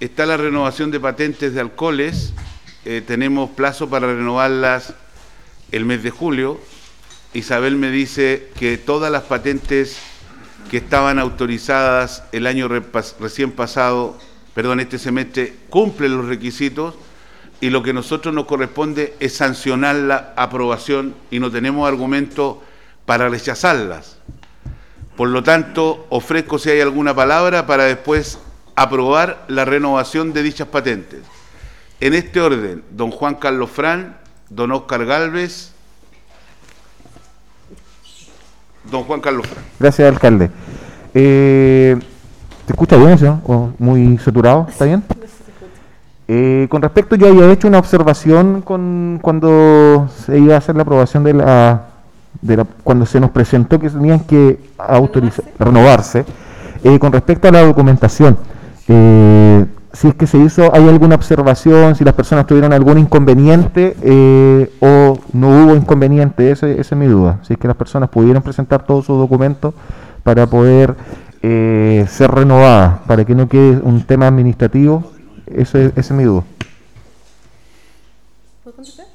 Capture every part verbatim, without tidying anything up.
está la renovación de patentes de alcoholes. Eh, tenemos plazo para renovarlas el mes de julio. Isabel me dice que todas las patentes que estaban autorizadas el año recién pasado, perdón, este semestre, cumplen los requisitos, y lo que a nosotros nos corresponde es sancionar la aprobación y no tenemos argumentos para rechazarlas. Por lo tanto, ofrezco si hay alguna palabra para después aprobar la renovación de dichas patentes. En este orden, don Juan Carlos Fran, don Óscar Gálvez, don Juan Carlos Fran. Gracias, alcalde. Eh, ¿Se escucha bien eso? ¿O muy saturado? ¿Está bien? Eh, con respecto, yo había hecho una observación con cuando se iba a hacer la aprobación de la, de la cuando se nos presentó que tenían que autorizar, renovarse, eh, con respecto a la documentación. Eh, si es que se hizo, hay alguna observación, si las personas tuvieron algún inconveniente eh, o no hubo inconveniente, ese, esa es mi duda. Si es que las personas pudieron presentar todos sus documentos para poder eh, ser renovadas, para que no quede un tema administrativo, eso es, esa es mi duda. ¿Puedo contestar?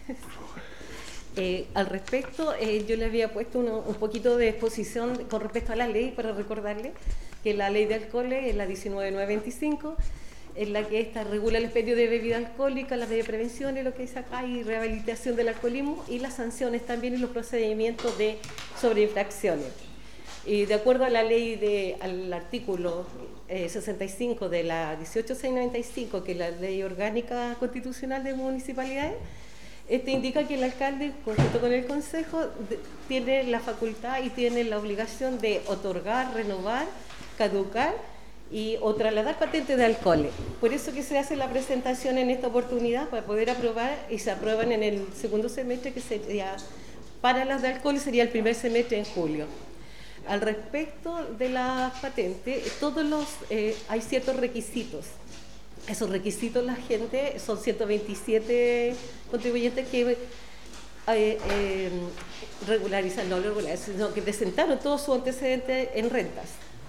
eh, al respecto, eh, yo le había puesto uno, un poquito de exposición con respecto a la ley, para recordarle que la ley de alcoholes es la diecinueve mil novecientos veinticinco, en la que esta regula el expendio de bebida alcohólica, las medidas de prevención y lo que dice acá, y rehabilitación del alcoholismo, y las sanciones también y los procedimientos de sobreinfracciones. Y de acuerdo a la ley, de, al artículo eh, sesenta y cinco de la dieciocho mil seiscientos noventa y cinco, que es la ley orgánica constitucional de municipalidades, este indica que el alcalde, junto con el consejo, de, tiene la facultad y tiene la obligación de otorgar, renovar, caducar y o trasladar patentes de alcoholes. Por eso que se hace la presentación en esta oportunidad para poder aprobar, y se aprueban en el segundo semestre, que sería para las de alcoholes sería el primer semestre en julio. Al respecto de las patentes, todos los eh, hay ciertos requisitos. Esos requisitos, la gente, son ciento veintisiete contribuyentes que eh, eh, regularizan, no regularizan, sino que presentaron todos sus antecedentes en rentas.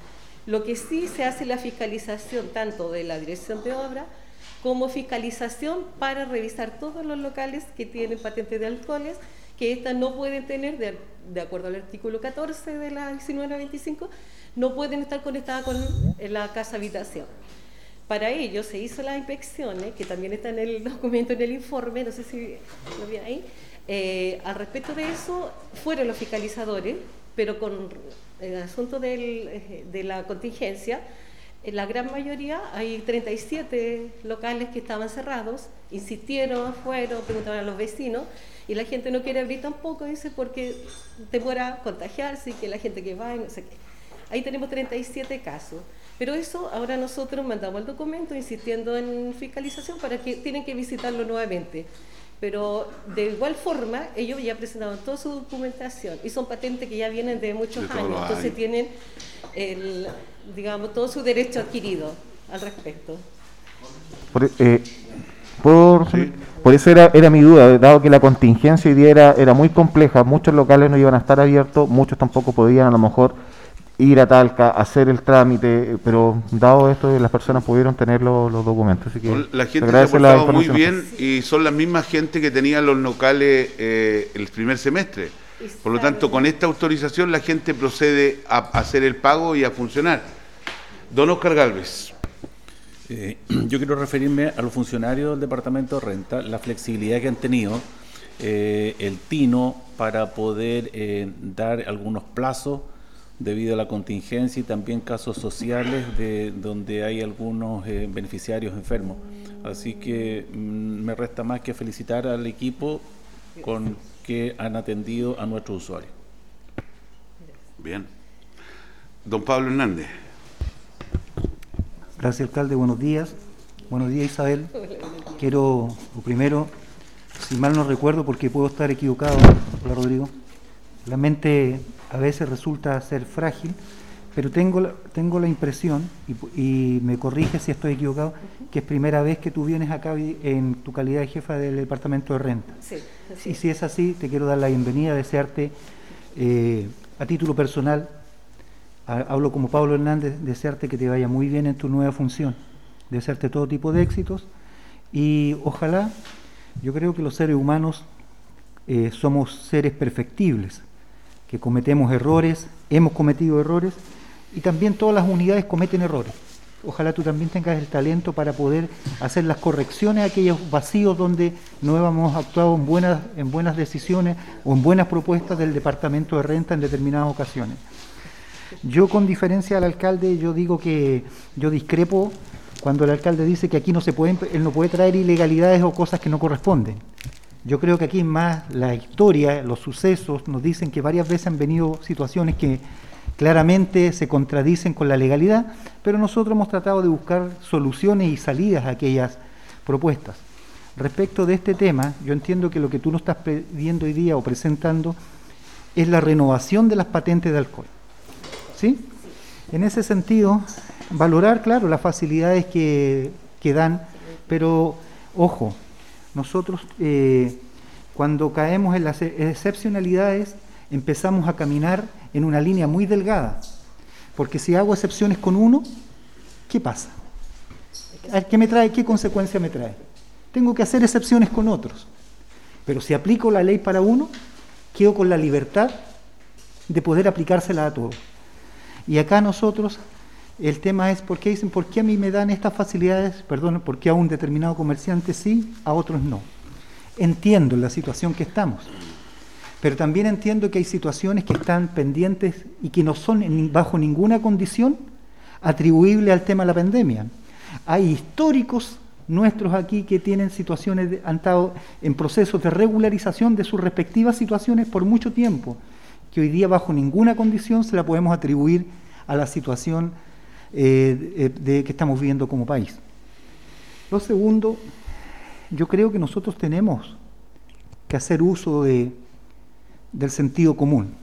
Lo que sí se hace la fiscalización tanto de la dirección de obra como fiscalización para revisar todos los locales que tienen patentes de alcoholes, que estas no pueden tener, de, de acuerdo al artículo catorce de la diecinueve mil novecientos veinticinco, no pueden estar conectadas con la casa habitación. Para ello se hizo las inspecciones, que también está en el documento, en el informe, no sé si lo vi ahí. Eh, al respecto de eso, fueron los fiscalizadores, pero con el asunto del, de la contingencia, en la gran mayoría, hay treinta y siete locales que estaban cerrados, insistieron, fueron, preguntaban a los vecinos, y la gente no quiere abrir tampoco, dice, porque temora contagiarse y que la gente que va y no sé qué. Ahí tenemos treinta y siete casos. Pero eso, ahora nosotros mandamos el documento insistiendo en fiscalización para que tienen que visitarlo nuevamente. Pero de igual forma, ellos ya presentaron toda su documentación y son patentes que ya vienen de muchos de años, entonces años. tienen, el, digamos, todo su derecho adquirido al respecto. Por, eh, por, sí. por eso era, era mi duda, dado que la contingencia hoy día era, era muy compleja, muchos locales no iban a estar abiertos, muchos tampoco podían a lo mejor ir a Talca, hacer el trámite, pero dado esto, las personas pudieron tener los, los documentos. Así que la gente se ha portado muy bien y son la misma gente que tenía los locales eh, el primer semestre. Por lo tanto, con esta autorización la gente procede a hacer el pago y a funcionar. Don Óscar Gálvez. Eh, yo quiero referirme a los funcionarios del Departamento de Renta, la flexibilidad que han tenido, eh, el tino para poder eh, dar algunos plazos debido a la contingencia y también casos sociales de donde hay algunos eh, beneficiarios enfermos. Así que mm, me resta más que felicitar al equipo con que han atendido a nuestros usuarios. Bien. Don Pablo Hernández. Gracias, alcalde. Buenos días. Buenos días, Isabel. Quiero, lo primero, si mal no recuerdo, porque puedo estar equivocado, hola Rodrigo, la mente a veces resulta ser frágil, pero tengo la, tengo la impresión, y, y me corrige si estoy equivocado, que es primera vez que tú vienes acá en tu calidad de jefa del Departamento de Renta. Sí, sí. Y si es así, te quiero dar la bienvenida, desearte eh, a título personal, a, hablo como Pablo Hernández, desearte que te vaya muy bien en tu nueva función. desearte todo tipo de éxitos y ojalá, yo creo que los seres humanos eh, somos seres perfectibles, que cometemos errores, hemos cometido errores y también todas las unidades cometen errores. Ojalá tú también tengas el talento para poder hacer las correcciones a aquellos vacíos donde no hemos actuado en buenas, en buenas decisiones o en buenas propuestas del Departamento de Renta en determinadas ocasiones. Yo, con diferencia al alcalde, yo digo que yo discrepo cuando el alcalde dice que aquí no se pueden, él no puede traer ilegalidades o cosas que no corresponden. Yo creo que aquí más la historia, los sucesos nos dicen que varias veces han venido situaciones que claramente se contradicen con la legalidad, pero nosotros hemos tratado de buscar soluciones y salidas a aquellas propuestas. Respecto de este tema, yo entiendo que lo que tú nos estás pidiendo hoy día o presentando es la renovación de las patentes de alcohol. ¿Sí? En ese sentido, valorar, claro, las facilidades que, que dan, pero, ojo, nosotros eh, cuando caemos en las excepcionalidades empezamos a caminar en una línea muy delgada, porque si hago excepciones con uno, ¿qué pasa? ¿Qué me trae? ¿Qué consecuencia me trae? Tengo que hacer excepciones con otros, pero si aplico la ley para uno, quedo con la libertad de poder aplicársela a todos. Y acá nosotros, el tema es, ¿por qué dicen, por qué a mí me dan estas facilidades? Perdón, ¿por qué a un determinado comerciante sí, a otros no? Entiendo la situación que estamos, pero también entiendo que hay situaciones que están pendientes y que no son en, bajo ninguna condición atribuible al tema de la pandemia. Hay históricos nuestros aquí que tienen situaciones, de, han estado en procesos de regularización de sus respectivas situaciones por mucho tiempo, que hoy día bajo ninguna condición se la podemos atribuir a la situación eh, de, de que estamos viviendo como país. Lo segundo, yo creo que nosotros tenemos que hacer uso de, del sentido común,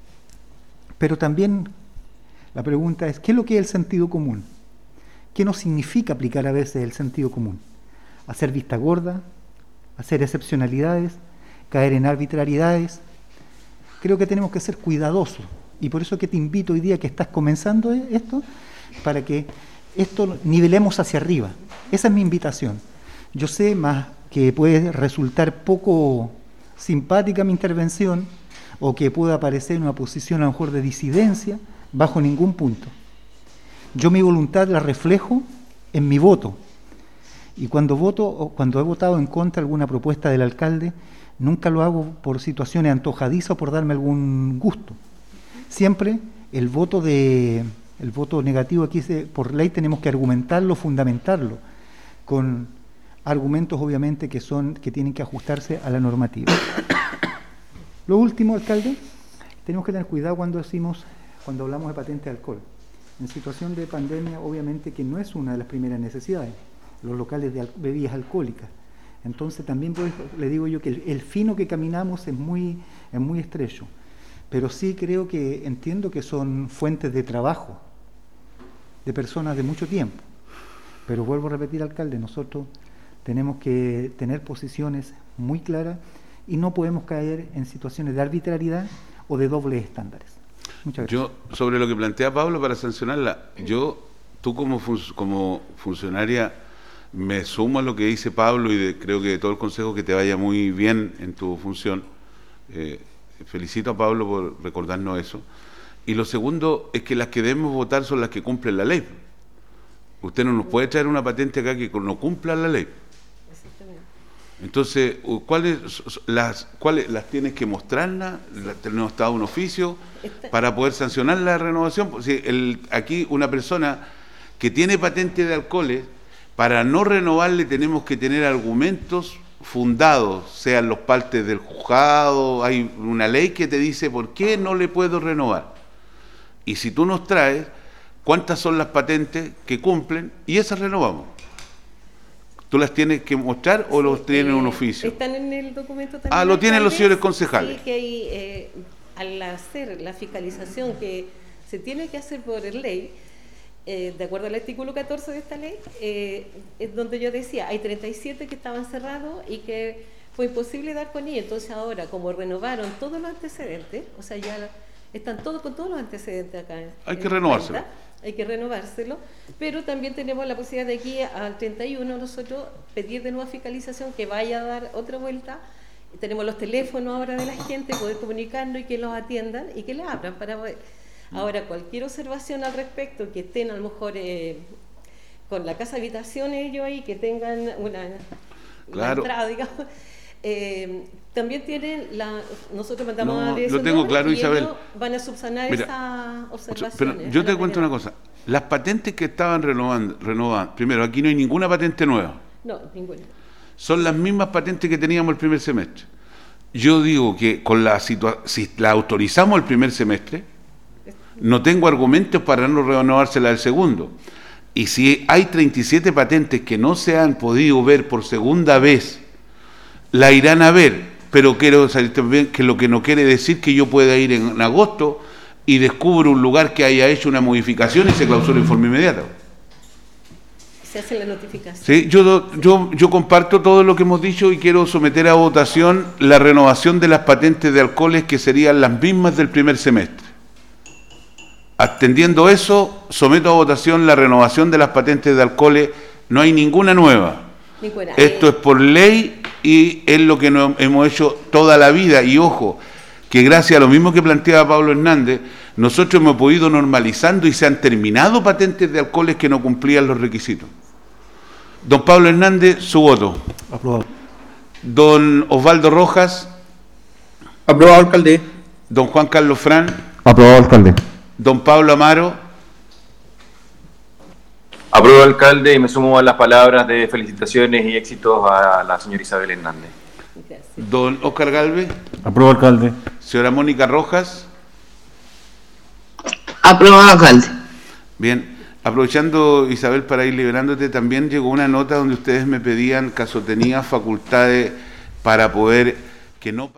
pero también la pregunta es, ¿qué es lo que es el sentido común? ¿Qué nos significa aplicar a veces el sentido común? Hacer vista gorda, hacer excepcionalidades, caer en arbitrariedades. Creo que tenemos que ser cuidadosos y por eso que te invito hoy día que estás comenzando esto, para que esto nivelemos hacia arriba. Esa es mi invitación. Yo sé más que puede resultar poco simpática mi intervención o que pueda parecer una posición a lo mejor de disidencia, bajo ningún punto. Yo mi voluntad la reflejo en mi voto y cuando voto o cuando he votado en contra de alguna propuesta del alcalde, nunca lo hago por situaciones antojadizas o por darme algún gusto. Siempre el voto de el voto negativo aquí se, por ley tenemos que argumentarlo, fundamentarlo, con argumentos obviamente que son que tienen que ajustarse a la normativa. Lo último, alcalde, tenemos que tener cuidado cuando decimos, cuando hablamos de patente de alcohol. En situación de pandemia, obviamente que no es una de las primeras necesidades, los locales de al- bebidas alcohólicas. Entonces también pues, le digo yo que el, el fino que caminamos es muy, es muy estrecho, pero sí creo que entiendo que son fuentes de trabajo de personas de mucho tiempo. Pero vuelvo a repetir, alcalde, nosotros tenemos que tener posiciones muy claras y no podemos caer en situaciones de arbitrariedad o de dobles estándares. Muchas gracias. Yo, sobre lo que plantea Pablo para sancionarla, yo, tú como, fun- como funcionaria, me sumo a lo que dice Pablo y de, creo que de todo el consejo que te vaya muy bien en tu función. Eh, felicito a Pablo por recordarnos eso. Y lo segundo es que las que debemos votar son las que cumplen la ley. Usted no nos puede traer una patente acá que no cumpla la ley. Exactamente. Entonces, ¿cuáles las cuáles las tienes que mostrarlas? Tenemos estado un oficio Está- para poder sancionar la renovación. Pues, si el, aquí una persona que tiene patente de alcoholes, para no renovarle tenemos que tener argumentos fundados, sean los partes del juzgado, hay una ley que te dice por qué no le puedo renovar. Y si tú nos traes cuántas son las patentes que cumplen, y esas renovamos. ¿Tú las tienes que mostrar o los Sí, tienen en un eh, oficio? Están en el documento también. Ah, lo tienen los alcalde. señores concejales. Sí, que hay, eh, al hacer la fiscalización que se tiene que hacer por ley, eh, de acuerdo al artículo catorce de esta ley, eh, es donde yo decía, hay treinta y siete que estaban cerrados y que fue imposible dar con ellos. Entonces ahora, como renovaron todos los antecedentes, o sea, ya están todos con todos los antecedentes acá. en- Hay que en renovárselo. cuenta, hay que renovárselo, pero también tenemos la posibilidad de aquí al treinta y uno nosotros pedir de nueva fiscalización que vaya a dar otra vuelta. Tenemos los teléfonos ahora de la gente, poder comunicarnos y que los atiendan y que les abran para poder. Ahora, cualquier observación al respecto, que estén a lo mejor eh, con la casa habitación ellos ahí, que tengan una, claro. una entrada, digamos, eh, también tienen la, nosotros mandamos No, a la lo dirección tengo de claro, y Isabel. ellos van a subsanar Mira, esas observaciones. Pero yo a te la cuento una manera. cosa. Las patentes que estaban renovando, renovando, primero, aquí no hay ninguna patente nueva. No, ninguna. Son las mismas patentes que teníamos el primer semestre. Yo digo que con la situa- si la autorizamos el primer semestre, no tengo argumentos para no renovársela el segundo. Y si hay treinta y siete patentes que no se han podido ver por segunda vez, la irán a ver, pero quiero saber también que lo que no quiere decir que yo pueda ir en agosto y descubro un lugar que haya hecho una modificación y se clausura en forma inmediata. Se hace la notificación. Sí, yo, yo, yo comparto todo lo que hemos dicho y quiero someter a votación la renovación de las patentes de alcoholes que serían las mismas del primer semestre. Atendiendo eso, someto a votación la renovación de las patentes de alcoholes. No hay ninguna nueva. Ninguna. Esto es por ley y es lo que no, hemos hecho toda la vida. Y ojo, que gracias a lo mismo que planteaba Pablo Hernández, nosotros hemos podido normalizando y se han terminado patentes de alcoholes que no cumplían los requisitos. Don Pablo Hernández, su voto. Aprobado. Don Osvaldo Rojas. Aprobado, alcalde. Don Juan Carlos Fran. Aprobado, alcalde. Don Pablo Amaro. Apruebo, alcalde, y me sumo a las palabras de felicitaciones y éxitos a la señora Isabel Hernández. Gracias. Don Oscar Galvez. Apruebo, alcalde. Señora Mónica Rojas. Aprobado, alcalde. Bien, aprovechando, Isabel, para ir liberándote, también llegó una nota donde ustedes me pedían, caso tenía facultades para poder que no...